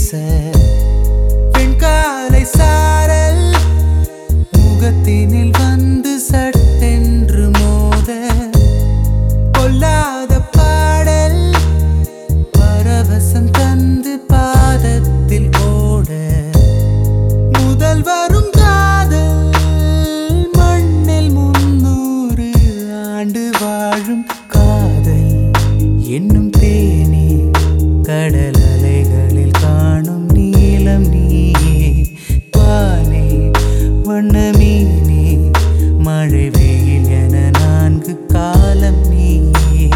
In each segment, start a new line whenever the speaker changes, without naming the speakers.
பேச பெண்காலை சாரல் முகத்தினில் வந்து சட்டென்று மோத கொல்லாத பாடல் பரவசம் தந்து பாதத்தில் ஓட முதல் வரும் காதல் மண்ணில் 300 ஆண்டு வாழும் காதல் என்னும் தேனே கடல் அலைகளில் காணும் நீலம் நீயே பாலே வண்ணமீனே மழை வெயில் என 4 காலம் நீயே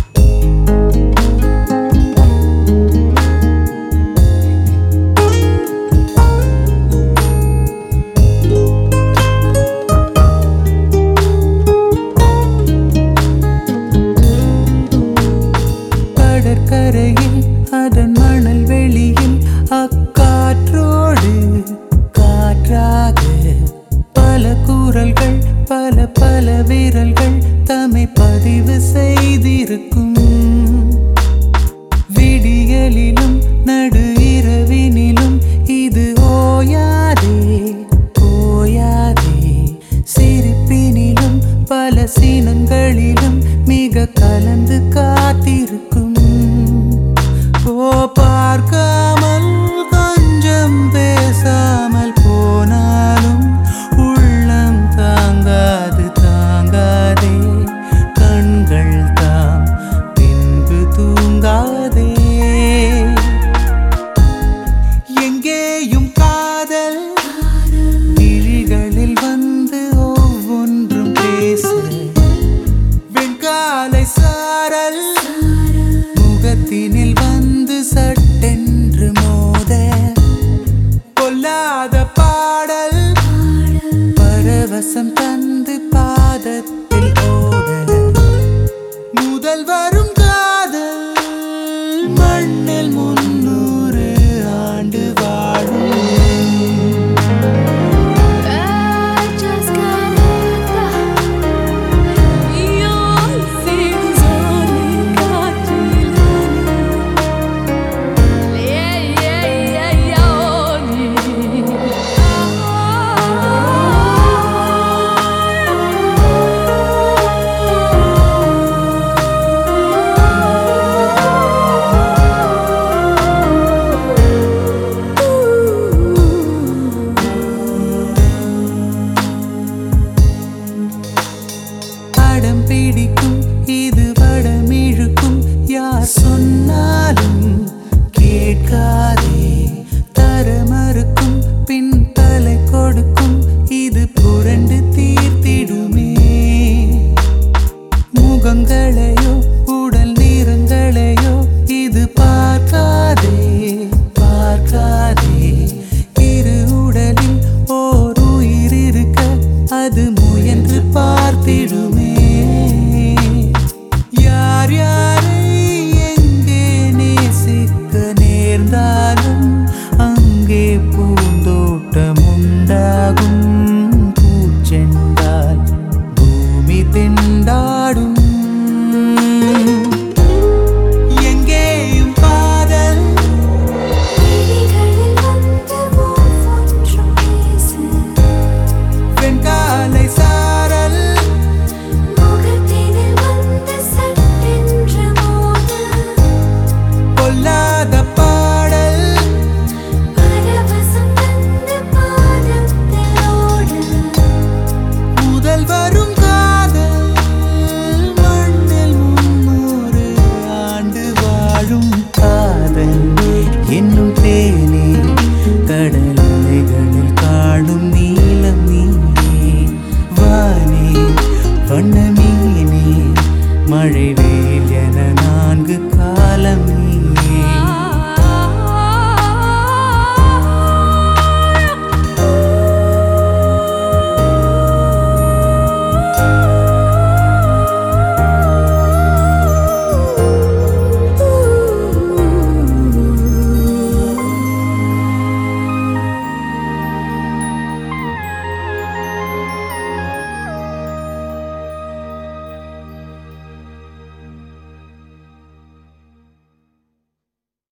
கடற்கரையில் அதன் மணல் வெளியில் அக்காற்றோடு காற்றாக பல குரல்கள் பல பல விரல்கள் தம்மை பதிவு செய்திருக்கும் விடியலிலும் நடு இரவினிலும் இது ஓயாதே ஓயாதே சிரிப்பினிலும் பல சினங்களிலும் மிக கலந்து காத்திருக்கும் ஓ பார்க்காமல் கொஞ்சம் பேசாமல் போனாலும் உள்ளம் தாங்காது தாங்காதே கண்கள் தாம் பின்பு தூங்காதே எங்கேயும் காதல் விழிகளில் வந்து ஒவ்வொன்றும் பேச வெண்காலை சாரல் முகத்தின்